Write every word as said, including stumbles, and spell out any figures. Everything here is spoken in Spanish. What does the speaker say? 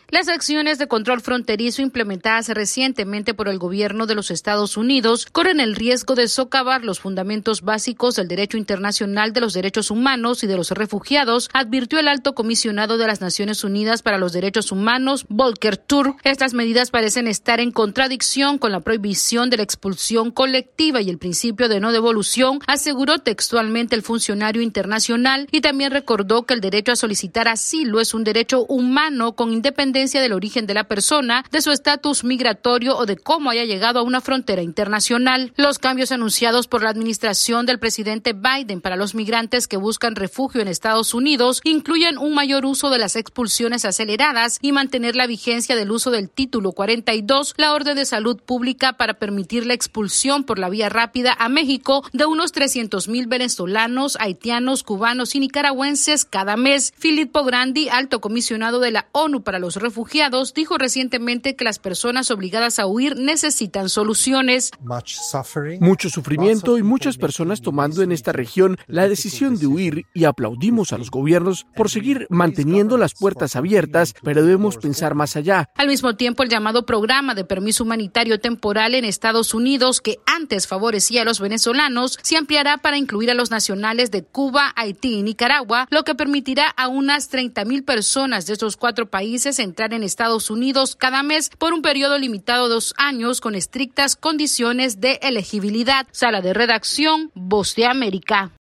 Las acciones de control fronterizo implementadas recientemente por el gobierno de los Estados Unidos corren el riesgo de socavar los fundamentos básicos del derecho internacional de los derechos humanos y de los refugiados, advirtió el alto comisionado de las Naciones Unidas para los Derechos Humanos, Volker Turk. Estas medidas parecen estar en contradicción con la prohibición de la expulsión colectiva y el principio de no devolución, aseguró textualmente el funcionario internacional, y también recordó que el derecho a solicitar asilo es un derecho humano con independencia del origen de la persona, de su estatus migratorio o de cómo haya llegado a una frontera internacional. Los cambios anunciados por la administración del presidente Biden para los migrantes que buscan refugio en Estados Unidos incluyen un mayor uso de las expulsiones aceleradas y mantener la vigencia del uso del título cuarenta y dos, la orden de salud pública para permitir la expulsión por la vía rápida a México de unos trescientos mil venezolanos, haitianos, cubanos y nicaragüenses cada mes. Filippo Grandi, alto comisionado de la ONU para los refugiados, dijo recientemente que las personas obligadas a huir necesitan soluciones. Mucho sufrimiento y muchas personas tomando en esta región la decisión de huir, y aplaudimos a los gobiernos por seguir manteniendo las puertas abiertas, pero debemos pensar más allá. Al mismo tiempo, el llamado programa de permiso humanitario temporal en Estados Unidos, que antes favorecía a los venezolanos, se ampliará para incluir a los nacionales de Cuba, Haití y Nicaragua, lo que permitirá a unas treinta mil personas de estos cuatro países entrar en Estados Unidos cada mes por un periodo limitado de dos años con estrictas condiciones de elegibilidad. Sala de redacción, Voz de América.